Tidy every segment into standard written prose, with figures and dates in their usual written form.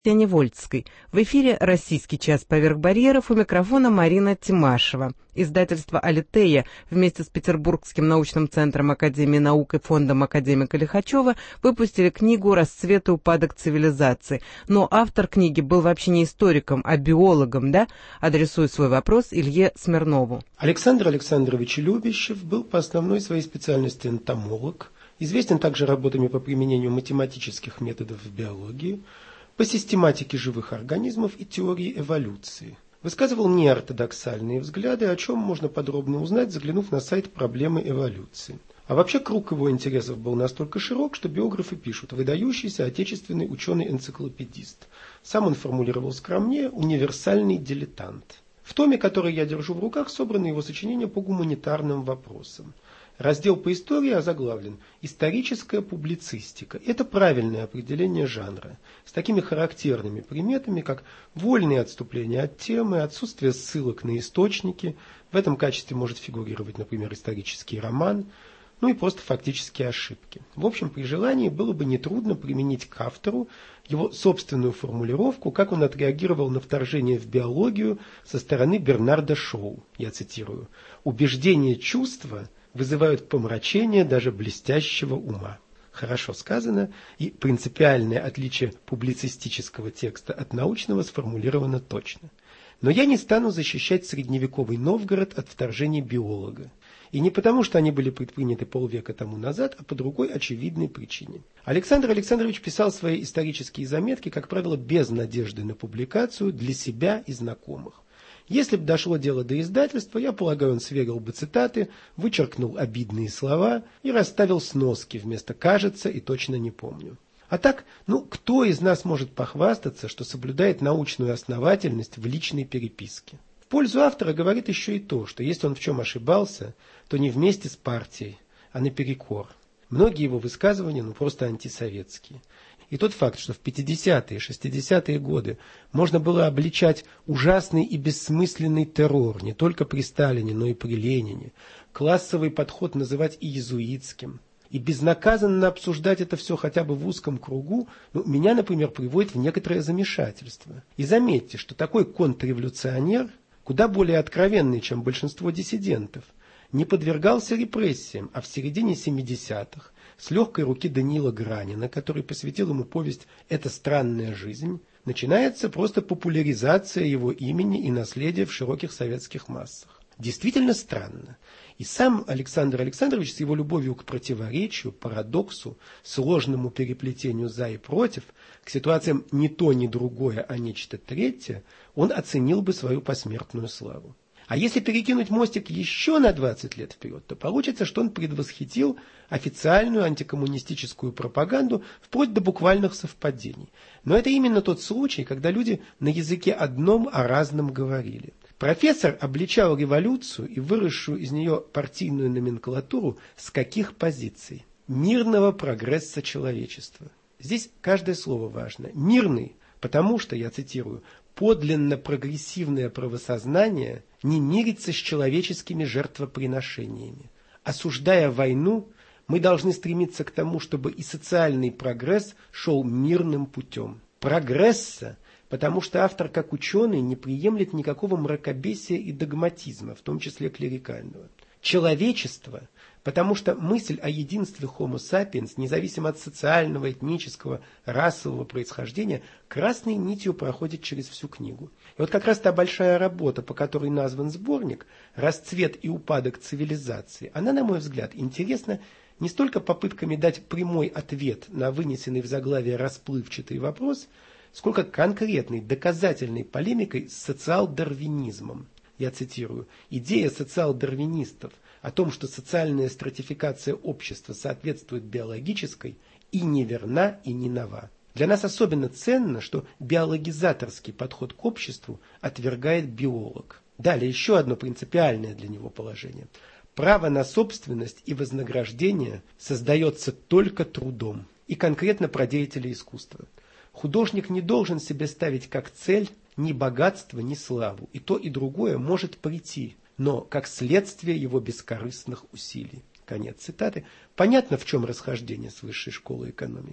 Невольской. В эфире «Российский час поверх барьеров», у микрофона Марина Тимашева. Издательство «Алитея» вместе с Петербургским научным центром Академии наук и фондом академика Лихачева выпустили книгу «Расцвет и упадок цивилизации». Но автор книги был вообще не историком, а биологом, да? Адресуя свой вопрос Илье Смирнову. Александр Александрович Любящев был по основной своей специальности энтомолог, известен также работами по применению математических методов в биологии, по систематике живых организмов и теории эволюции. Высказывал неортодоксальные взгляды, о чем можно подробно узнать, заглянув на сайт «Проблемы эволюции». А вообще круг его интересов был настолько широк, что биографы пишут: выдающийся отечественный ученый-энциклопедист. Сам он формулировал скромнее: универсальный дилетант. В томе, который я держу в руках, собраны его сочинения по гуманитарным вопросам. Раздел по истории озаглавлен «Историческая публицистика». Это правильное определение жанра, с такими характерными приметами, как вольные отступления от темы, отсутствие ссылок на источники, в этом качестве может фигурировать, например, исторический роман, ну и просто фактические ошибки. В общем, при желании было бы нетрудно применить к автору его собственную формулировку, как он отреагировал на вторжение в биологию со стороны Бернарда Шоу. Я цитирую: «Убеждение чувства вызывают помрачение даже блестящего ума». Хорошо сказано, и принципиальное отличие публицистического текста от научного сформулировано точно. Но я не стану защищать средневековый Новгород от вторжения биолога. И не потому, что они были предприняты полвека тому назад, а по другой очевидной причине. Александр Александрович писал свои исторические заметки, как правило, без надежды на публикацию для себя и знакомых. Если бы дошло дело до издательства, я полагаю, он сверил бы цитаты, вычеркнул обидные слова и расставил сноски вместо «кажется» и «точно не помню». А так, кто из нас может похвастаться, что соблюдает научную основательность в личной переписке? В пользу автора говорит еще и то, что если он в чем ошибался, то не вместе с партией, а наперекор. Многие его высказывания просто антисоветские. И тот факт, что в 50-е, 60-е годы можно было обличать ужасный и бессмысленный террор не только при Сталине, но и при Ленине, классовый подход называть и иезуитским, и безнаказанно обсуждать это все хотя бы в узком кругу, меня, например, приводит в некоторое замешательство. И заметьте, что такой контрреволюционер, куда более откровенный, чем большинство диссидентов, не подвергался репрессиям, а в середине 70-х с легкой руки Даниила Гранина, который посвятил ему повесть «Эта странная жизнь», начинается просто популяризация его имени и наследия в широких советских массах. Действительно странно. И сам Александр Александрович с его любовью к противоречию, парадоксу, сложному переплетению «за» и «против», к ситуациям ни то, ни другое, а нечто третье, он оценил бы свою посмертную славу. А если перекинуть мостик еще на 20 лет вперед, то получится, что он предвосхитил официальную антикоммунистическую пропаганду вплоть до буквальных совпадений. Но это именно тот случай, когда люди на языке одном о разном говорили. Профессор обличал революцию и выросшую из нее партийную номенклатуру с каких позиций? Мирного прогресса человечества. Здесь каждое слово важно. Мирный, потому что, я цитирую, подлинно прогрессивное правосознание не мирится с человеческими жертвоприношениями. Осуждая войну, мы должны стремиться к тому, чтобы и социальный прогресс шел мирным путем. Прогресса, потому что автор, как ученый, не приемлет никакого мракобесия и догматизма, в том числе клерикального. Человечество, потому что мысль о единстве Homo sapiens, независимо от социального, этнического, расового происхождения, красной нитью проходит через всю книгу. И вот как раз та большая работа, по которой назван сборник «Расцвет и упадок цивилизации», она, на мой взгляд, интересна не столько попытками дать прямой ответ на вынесенный в заглавие расплывчатый вопрос, сколько конкретной доказательной полемикой с социал-дарвинизмом. Я цитирую: «Идея социал-дарвинистов о том, что социальная стратификация общества соответствует биологической, и неверна, и не нова. Для нас особенно ценно, что биологизаторский подход к обществу отвергает биолог». Далее еще одно принципиальное для него положение. Право на собственность и вознаграждение создается только трудом. И конкретно про деятелей искусства. Художник не должен себе ставить как цель ни богатство, ни славу. И то, и другое может прийти, но как следствие его бескорыстных усилий. Конец цитаты. Понятно, в чем расхождение с высшей школой экономики.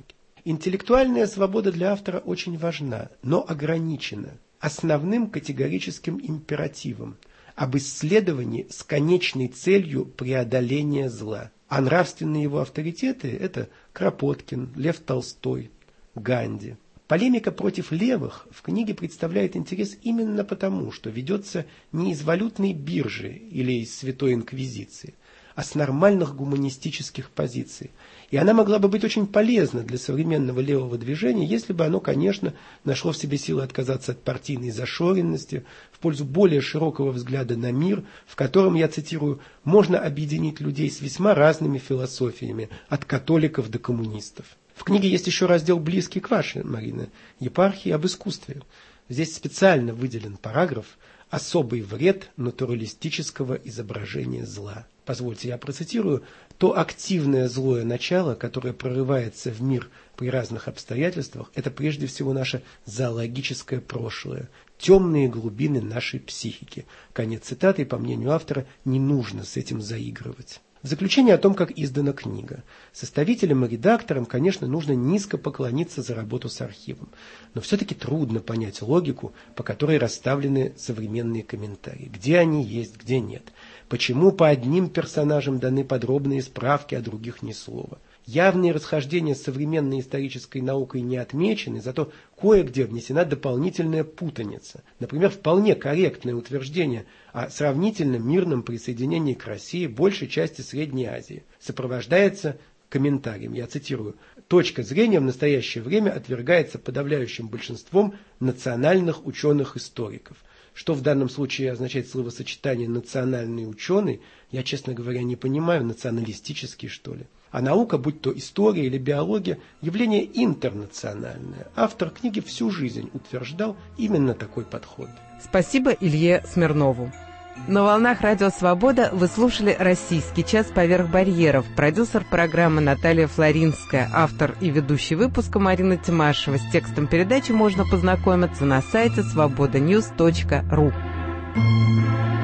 Интеллектуальная свобода для автора очень важна, но ограничена основным категорическим императивом об исследовании с конечной целью преодоления зла. А нравственные его авторитеты – это Кропоткин, Лев Толстой, Ганди. Полемика против левых в книге представляет интерес именно потому, что ведется не из валютной биржи или из Святой Инквизиции, а с нормальных гуманистических позиций. И она могла бы быть очень полезна для современного левого движения, если бы оно, конечно, нашло в себе силы отказаться от партийной зашоренности в пользу более широкого взгляда на мир, в котором, я цитирую, можно объединить людей с весьма разными философиями, от католиков до коммунистов. В книге есть еще раздел, близкий к вашей, Марина, епархии, об искусстве. Здесь специально выделен параграф «Особый вред натуралистического изображения зла». Позвольте, я процитирую: «То активное злое начало, которое прорывается в мир при разных обстоятельствах, это прежде всего наше зоологическое прошлое, темные глубины нашей психики». Конец цитаты, и, по мнению автора, не нужно с этим заигрывать. В заключение о том, как издана книга. Составителям и редакторам, конечно, нужно низко поклониться за работу с архивом. Но все-таки трудно понять логику, по которой расставлены современные комментарии. Где они есть, где нет. Почему по одним персонажам даны подробные справки, а других ни слова. Явные расхождения с современной исторической наукой не отмечены, зато кое-где внесена дополнительная путаница. Например, вполне корректное утверждение о сравнительно мирном присоединении к России большей части Средней Азии сопровождается комментарием, я цитирую: «Точка зрения в настоящее время отвергается подавляющим большинством национальных ученых-историков». Что в данном случае означает словосочетание «национальный ученый», я, честно говоря, не понимаю, националистический, что ли. А наука, будь то история или биология, явление интернациональное. Автор книги всю жизнь утверждал именно такой подход. Спасибо Илье Смирнову. На волнах Радио Свобода вы слушали «Российский час поверх барьеров». Продюсер программы Наталья Флоринская, автор и ведущий выпуска Марина Тимашева. С текстом передачи можно познакомиться на сайте svobodanews.ru.